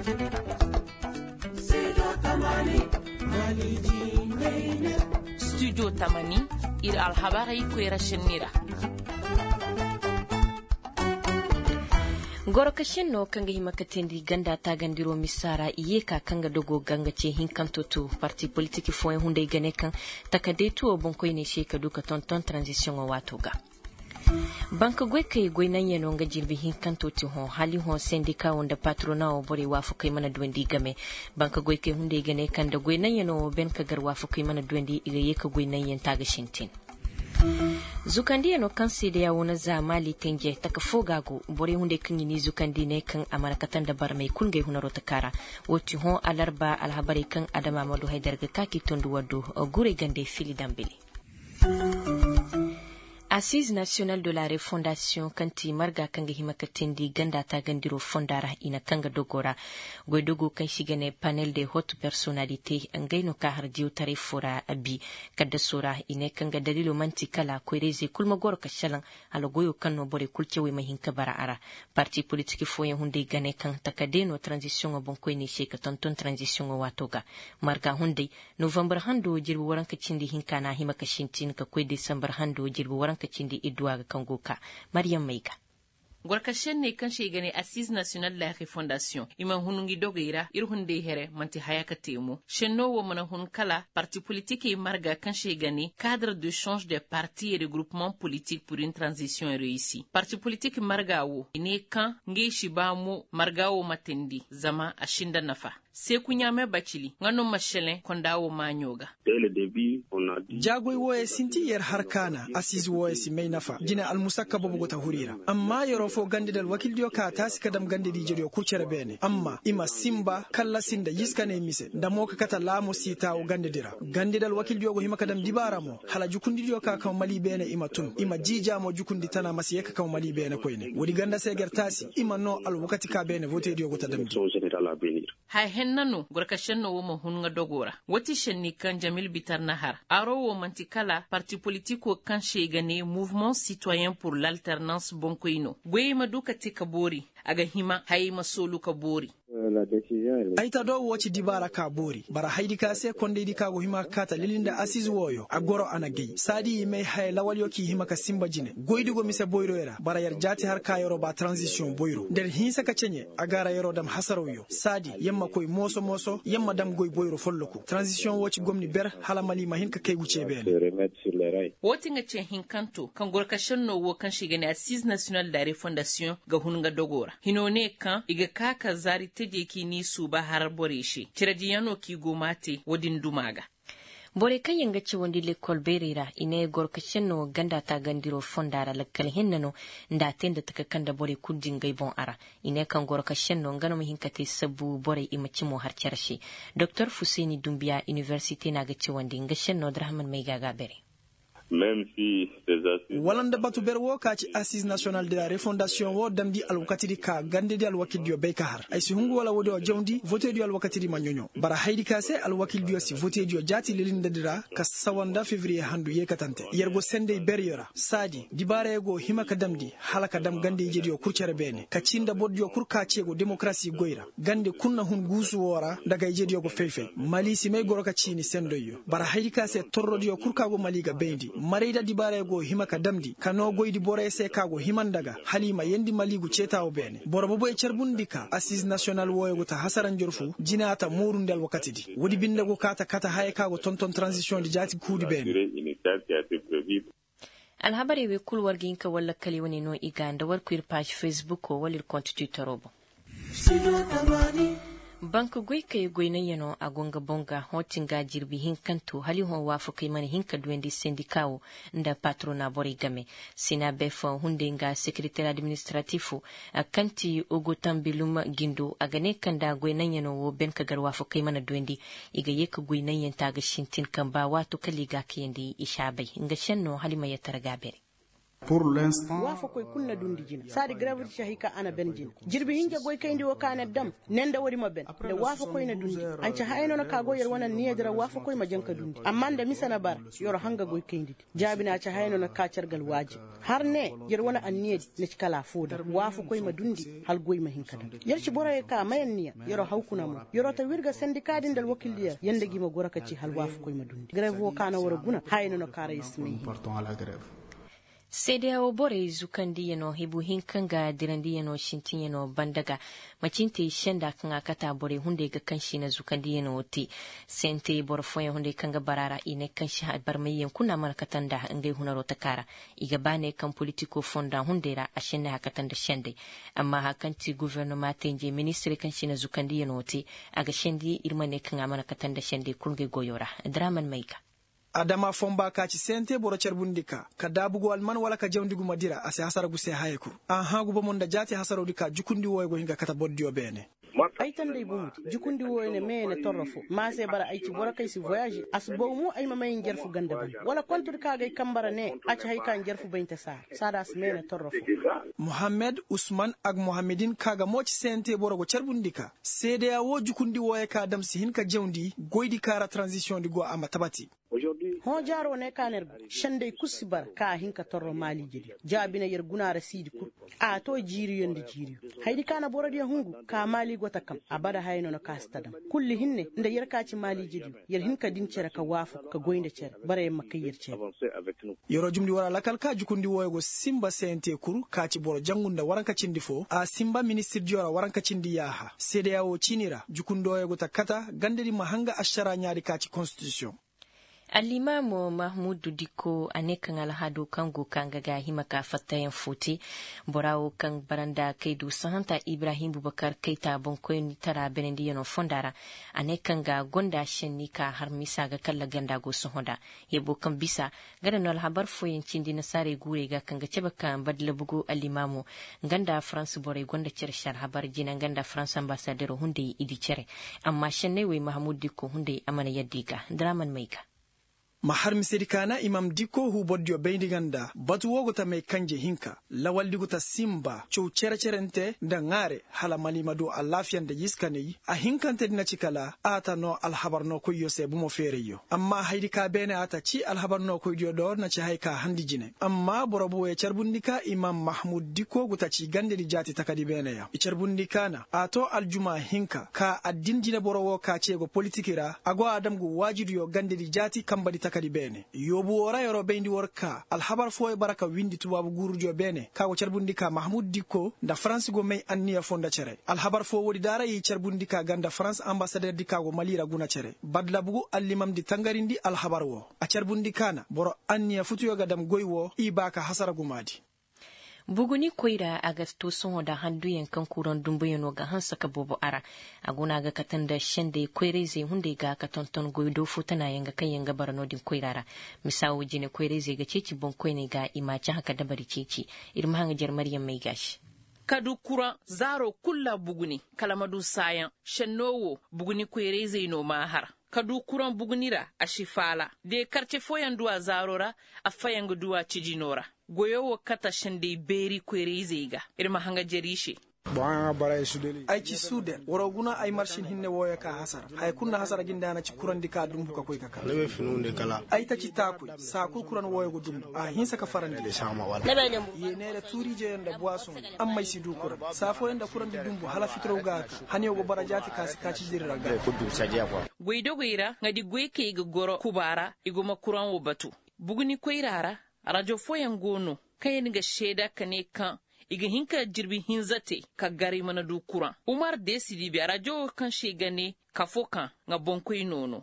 Studio Tamani ir alhabarai kwera shinira. Gorokashin no kanga himakatindi ganda ta gandiro misara iyeka kanga dogo ganga ce hinkantoto parti politique fo hunde gane kan takadetu bonko ne sheka duka tonton transition o watoga. Banka gwe kai gwe nan yano nga jirbi hinkantoti ho hali ho sendika wanda patrona o bore wafu kai mana duwendi game banka gwe kai hunde gane kan da gwe nan yano ben ka gar wafu kai mana duwendi iga yeka gwe nan yan taga shintin. Zukandi no kansi da yawo na zamali tenje taka fogago bore hunde kan yini zukandi ne kan amanakatan da bar mai kungai hunaro takara woti ho alarba alhabari kan adama madu haidar ga kaki tondu wado gure gande fili dambili. Assise nationale de la refondation kanti marga kanga himakatindi ganda ta gandiro fondara ina kanga dogora goidogo kan shigane panel de haute personnalité ngaino ka hardiyo tarifura abi kadda sura ine kanga dalilo manti kala koireze kulma goro kashalan alo goyo kanno bore kulcewe mahinka bara ara parti politique foyen hunde gane kan takadeno transition o bonko ni sheka tonton transition o watoga marga hunde november hando jirbu waranka cindi hinka na himakashintin ka koy december hando jirbu waranka cindi idwa ga kangoka Maryam Maiga gorkashen ne kan shegane Assise nationale de la refondation iman hunungi dogeira irhunde here manti hayaka temu shenno wo mana hun kala parti politique marga kan shegane cadre de change de partis et de groupements politiques pour une transition réussie parti politique marga wo ine kan nge shibamu marga wo matendi zama ashinda nafa sai kunyame bacili ngano mashelen kondawo manyoga dele debi on a dit jagoy woye sinti yer harkana Assise woye si may nafa jina al musakka bobo ta hurira amma yoro fo gandidal wakil dio ka tasi kadam gandidi jerio kucere bene amma ima simba kala sinda yiskane mise ndamo ka kata lamo sita o gandidal wakil dio go hima kadam dibaramo hala jukundi dio ka kam mali bene ima tun ima jija mo jukundi tana masiyeka kam mali bene koyne wodi ganda seger tasi ima no al wakati ka bene vote dio go tadamdi ha hennano gorkashen no wo hunga dogora wati shenni kan Jamil Bitar Nahar aro wo mantikala parti politiko kan shegane mouvement citoyen pour l'alternance bonkoino gwe maduka tikabori aga hima hayma solu kabori aita do woci dibara ka bori bara haidi ka se konde di ka go hima kata lilinda Assise woyo agoro anagei sadi mai hay lawal yoki hima ka simba jine goydi go mise boyro era bara yar jati har ka yoro ba transition boyro der hinsa ka cenye agara yoro dam hasaroyo sadi yamma koy moso yamma dam goy boyro folloko transition woci gomni ber hala mali mahin ka kay wuce ben woti nga cen hinkanto kan gorkashen no wo kan shigane Assise nationale de la refondation ga hunga dogora hinone kan iga kaka zari teje ki ni suba har bore shi cirajiyano ki gomate wadin dumaga bore kan yanga ce wandi l'école berira ine gorkashen no ganda ta gandiro fondara lakkal hinnano nda tenda taka kanda bore kudin gaibon ara ine kan gorkashen no ngano hinkate sabu bore imaci mo har cershi Dr Fuseni Dumbiya Université na ga ce wandi ngashen no Drahman mai gaga bere même si ces assises walanda batu berwo ka ci Assise nationale de la refondation wo damdi al wakati ka gande di al wakil dio be kahar ay si hungu wala wodo jawndi vote dio al wakati manyonyo bara haydi ka se al wakil dio si vote dio jati lelinde dira ka sawanda février handu yekatante yergo sende beryora sadi dibare go himaka damdi halaka dam gande je dio kurcere bene ka cinda boddio kurka cego démocratie goira gande kunna hun gusu wora daga je dio go fefe mali si may goro ka cini sendoyo bara haydi ka se torro dio kurka go mali ga bendi marida dibare go himaka damdi kano goydi bore se kago himandaga halima yendi maligu cetawo bene borobo e cerbundika Assise nationale woyego ta hasaran jorfu jinata morundel wakati di wodi binde go kata haye kago tonton transition di jati kudi bene alhabari we kulwar ginka walla kali woni no iganda war kuir page Facebook ko walir compte Twitter robo banka gwe kay goyna yano agonga bonga hotinga jirbi hinkanto hali ho wafu kay mani hinka duendi sindikawo nda patrona bori game sina befo hundinga secrétaire administratif kanti ogo tambilum gindo agane kanda goyna yano wo ben kagar wafu kay mana duendi iga yeka goyna yanta ga shintin kamba wato kaliga kendi ishabai inga shenno halima ya targa bere Pour l'instant, wafa koy kunna dundi jina sadi gravity shahika ana benjin jirbi hinja goy kayndi wo kana dam nenda wari maben da wafa koy na dundi an ci hayno na kago yar wannan niya dara wafa koy majanka dundi amma da misana bar yor hanga goy kayndi jabina ci hayno na kacar gal waji har ne yar wannan anniya na cikala foda wafa koy ma dundi hal goy ma hinka yar ci bora ka mayan niya yor haukuna mu yor ta wirga sindikadin dal wakiliya yanda gima goraka ci hal wafa koy ma dundi grave wo kana wara guna hayno na kara ismi partons à la grève. CDAO bore zukandi yano hibu hinkanga dirandi yano shintin yano bandaga macinte shenda kanga kata bore hunde ga kanshi na zukandi yano oti sente bore foya hunde kanga barara ine kanshi barmayen kuna mana katanda ngai hunaro takara iga bane kan politiko fonda hundera ashenne hakatanda shende amma hakanti gouvernement tenje ministre kanshi na zukandi yano oti aga shendi irmane kanga mana katanda shende kulge goyora draman maika adama fomba kaci sente boro cerbundika ka dabugo alman wala ka jawdigu madira ase hasara guse hayeku hagu bomonda jati hasaro dika jukundi woygo hinga kata boddio bene ay tan day bumuti jukundi woyne mene torrofo ma se bara ay ci bora kay si voyage asbo mu ay mamay ngerfu ganda ban wala kontur ka gay kambara ne acci hay kan ngerfu baynta sar sadas mene torrofo Mohamed Ousmane ak Mohamedine kaga moci sente borogo cerbundika CDAO jukundi woye ka dam si hinka jawdi goydi kara transition di go ama tabati ho jaro ne kaner shande kusibar ka hinka torro mali jidi jabina yer gunara sidi ku a to jiri yonde jiri haydi kana borodi hungu ka mali gota kam abada hayno no kastadam kulli hinne nda yer kaci mali jidi yer hinka din cere ka wafu ka goynde cere bare makka yer cere yoro jumdi wara lakal ka jukundi woygo simba sente kuru kaci boro jangunda waranka cindi fo a simba ministre diora waranka cindi yaha CDAO cinira jukundo woygo takata gandedi mahanga ashara nyaari kaci constitution Alimamu Mahmudu Diko anekan alhadu kango kanga ga himaka fatayen futi borawo kan baranda kaidu sahanta Ibrahim Bubakar Keita bonkoyin tara benendi no fondara anekan ga gonda shennika har misa ga kalla ganda go sohoda yebo kan bisa gada no alhabar foyin cindi na sare gure ga kanga cebaka badla bugu alimamu ganda France bore gonda cershar habar jina ganda France ambassadeur hunde idi cere amma shenne we Mahmud Diko hunde amana yaddiga draman maika mahar misirikana imam diko hu boddio beindiganda batu wogota me kanje hinka lawal diguta simba chow cerente da ngare hala malima do alafian da yiskane a hinkante dina cikala ata no alhabarno ko yose bumo fereyo amma haydi ka bene ata ci alhabarno ko do na ci hayka handi jine amma borobo e cerbundika imam mahmud diko guta ci gande di jati takadi bene ya e cerbundikana ato aljuma hinka ka addinjine borowo ka cego politikira ago adam go wajidu yo gande di jati kambadi takadi bene yobu ora yoro bendi worka alhabar fo e baraka windi tubabu gurjo bene kago cerbundika mahmud diko da france go may anniya fonda cere alhabar fo wodi dara yi cerbundika ganda france ambassadeur dikago malira guna cere badla bugu allimam di tangarindi alhabar wo a cerbundikana boro anniya futuyo gadam goywo ibaka hasara gumadi buguni koira agasto son da handu yankan kuran dumbayano ga hansa ka bobo ara aguna ga katanda shende koireze hunde ga katonton goido futana yanga kan yanga barano din koirara misawo jine koireze ga ceci bon koine ga imaci haka da bari ceci irma hanga jar maryam mai gashi kadu kura zaro kulla buguni kalamadu sayan shennowo buguni koireze no mahar kadu kuran bugunira a shifala de karce foyan duwa zarora a fayanga duwa cijinora goyowo kata shande beri kwerezega irma hanga jarishe aici sude woroguna ay marshin hinne woya ka hasara hay kunna hasara gindana ci kurandi ka dum ka koy kaka lebe finunde kala ay ta ci takuy sa ku kuran woya go dum a hinsa ka farandi de sama wala yenere turi je yanda boisson amma si du kuran sa fo yanda kuran di dumbu hala fitro ga ka hane go barajati ka ka ci dirra ga ko du saje kwa goido goira ngadi goyke ga goro kubara igoma kuran wo batu buguni koirara radio foyan gono kayen ga sheda kane kan iga hinka jirbi hinzate ka gari mana du kuran umar desidi bi radio kan shegane kafokan nga bonkoy nono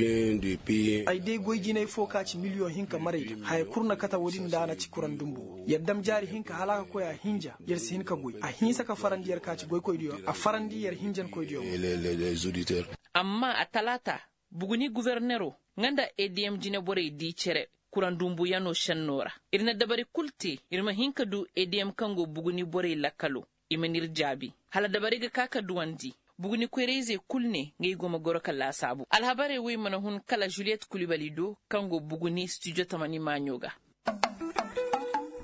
ay de goyjine foka ci million hinka mare hay kurna kata wodin dana ci kuran dumbu yaddam jari hinka halaka ko ya hinja yer si hinka goy a hinsa ka farandi yer ka ci goy koy dio a farandi yer hinjan koy dio les auditeurs amma atalata buguni gouvernero nganda edm jine bore di cere kuran dumbu yano shannora irna dabari kulti irma hinka du edm kango buguni bore lakalo imanir jabi hala dabari ga kaka duwandi buguni kwereze kulne ngai goma goro kala sabu alhabare wi mana hun kala Juliette Coulibaly do kango buguni studio tamani manyoga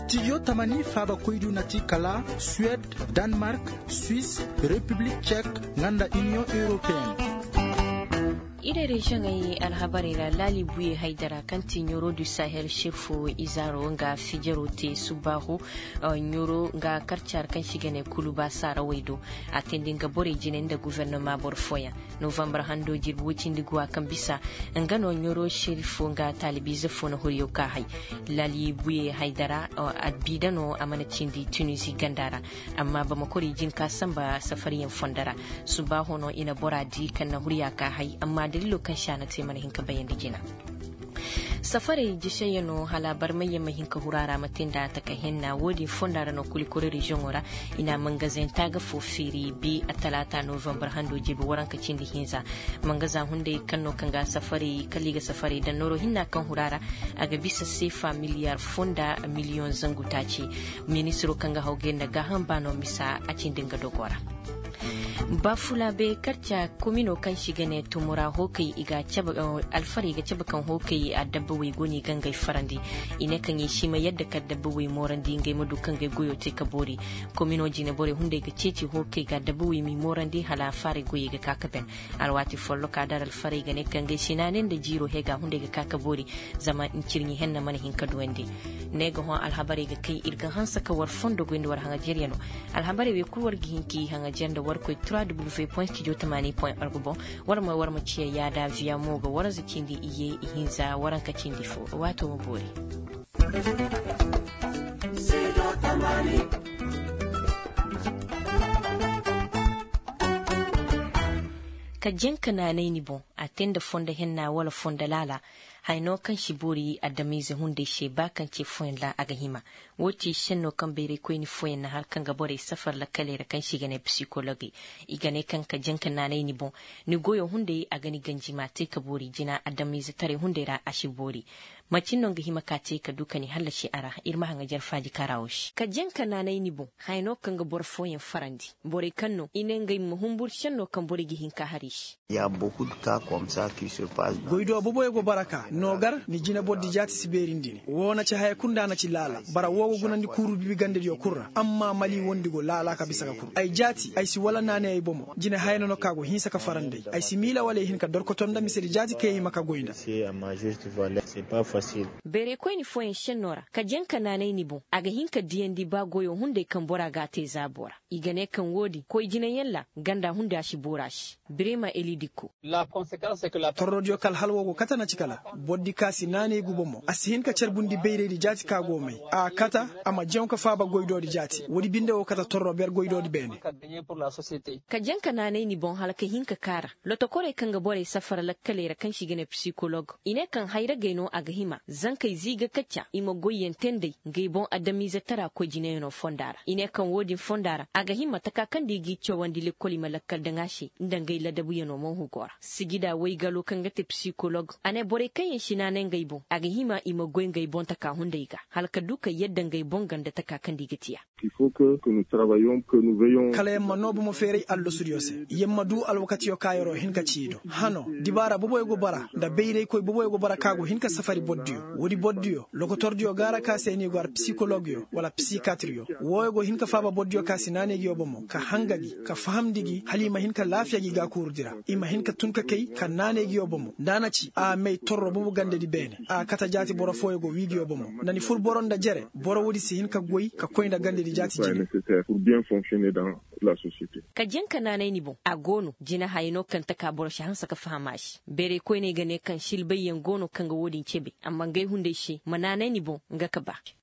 studio tamani faba koydu nati kala Suède, Danemark, Suisse, République tchèque nganda Union européenne. ida reshen ayi alhabari la lali buye haidara kan tinyoro du sahel shirfo izaro nga fijero te subahu nyoro nga karchar kan shigane kuluba sara waido atendin ga bore jinen da gouvernement borfoya november hando jirbu cindi gwa kan bisa ngano nyoro shirfo nga talibize fo na horiyo ka hay lali buye haidara adbidano amana cindi tunisi gandara amma ba makori jin ka samba safariyan fondara subahu no ina boradi kan na horiya ka hay amma dalilo kan shana te mana hinka bayan dijina safari jishayano halabar mayan mahinka hurara matinda ta kahinna wodi fondara no kulikore region ora ina mangazin taga fofiri bi a talata november hando jibi waran kacin hinza mangaza hunde kanno kanga safari kaliga safari da noro hinna kan hurara aga bisa sefa miliyar fonda miliyon zanguta ce ministro kanga haugenda ga hambano misa a cin dinga dogora bafula be karcha komino kan shigane tumura hokai iga caba alfari ga caba kan hokai a dabbawe goni gangai farandi ine kan yi shi mai yadda ka dabbawe morandi ngai madukan ga goyo te kabori komino jine bore hunde ga ceci hokai ga dabbawe mi morandi hala fare goye ga kakaben alwati follo ka dar alfari ga ne kan ga shinanen da jiro he ga hunde ga kakabori zama in cirni henna mana hin kadwende ne ga ho alhabari ga kai irgan hansa ka war fondo gondo war hanga jeriano alhabari we kulwar gihinki hanga jenda war ko www.studio80.org warma ciye ya da via moga waran zakin di iye ihinza waran kacin di fo wato mabore ka jinka na ni bon atenda fonda henna wala fonda lala haino kan shibori adamize hunde she bakan ce foyin la aga hima woti shenno kan bere ko ni foyin na har kan gabore safar la kale kan shiga ne psychology igane kan ka jinka na ni bon ni goyo hunde aga ni ganji mate ka bori jina adamize tare hunde ra ashibori macin non ga hima ka ce ka duka ni halla shi ara irma hanga jarfaji karawosh ka jinka na ni bon haino kan gabor foyin farandi bore kanno inen ga muhumbur shenno kan bori gihin ka harish ya beaucoup de cas comme ça qui se passent goido bobo go baraka nogar ni jina boddi jati siberindini wona ci hay kunda na ci lala bara wogo gunandi kuru bibi gande yo kurra amma mali wondigo lala ka bisa ka kur ay jati ay si wala nane ay bomo jina hayno no kago hinsa ka farande ay si mila wala hin ka dorko tonda misiri jati ke maka goinda c'est à ma juste valeur c'est pas facile bere ko ni foyen shenora ka jenka nane ni bon aga hinka diendi ba goyo hunde kan bora gate zabora igane kan wodi ko jina yalla ganda hunde ashi borashi brema elidiko la conséquence c'est que la torrodio kal halwogo katana cikala boddi kasi nane gubomo asihin ka cerbundi beyredi jati kago mai a kata ama jonka faba goydodi jati wodi binde o kata torro ber goydodi bene ka janka nane ni bon halaka hinka kara loto kore kanga bore safara la kalera kan shigene psychologue ine kan hayra gaino aga hima zankai ziga kacca imo goyen tende ngai bon adamize tara ko jineno fondara ine kan wodi fondara aga hima taka kan digi chowandi le koli malakal dangashi ndangai la dabu yano mon hugora sigida wai galo kan gate psychologue ane bore kan shinane ngai bon aga hima imo goyen ngai bon taka hundaiga halka duka yadda ngai bon ganda taka kan digitiya il faut que nous travaillions que nous veillons kala yamma nobu mo fere allo studiose yamma du alwakati yo kayoro hinka ciido hano dibara bobo ego bara da beyre koy bobo ego bara kago hinka safari boddiyo wodi boddiyo lokotordiyo gara ka seni gwar psychologue yo wala psychiatre yo woyego hinka faba boddiyo ka sinane gi obomo ka hangagi ka fahamdigi halima hinka lafiya gi ga kurdira ima hinka tunka kay ka nane gi obomo danaci a may torro bobo gande di bene a kata jati boro foyego wigi obomo nani fur boronda jere boro wodi si hinka goy ka koynda gande di jati jini nécessaire pour bien fonctionner dans la société ka jenka nanai ni bon agono jina hayno kan taka boro shi hansa ka fahamashi bere koy ne gane kan shilbayyan gono kan ga wodin cebe amma ngai hunde shi mananai ni bon nga ka ba